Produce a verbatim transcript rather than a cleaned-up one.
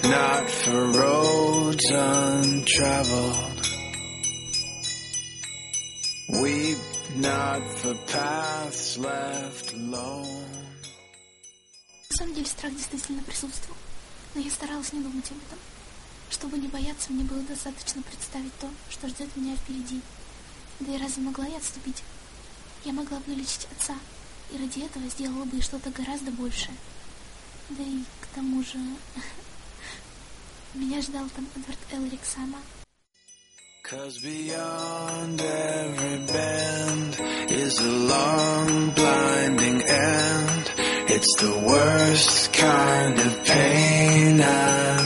not for roads untraveled. Weep not for paths left alone. На самом деле страх действительно присутствовал, но я старалась не думать об этом. Чтобы не бояться, мне было достаточно представить то, что ждет меня впереди. Да и разве могла я отступить? Я могла бы вылечить отца, и ради этого сделала бы что-то гораздо большее. Да и к тому же... меня ждал там Эдвард Элрик сама. Cause beyond every bend is a long blinding end. It's the worst kind of pain I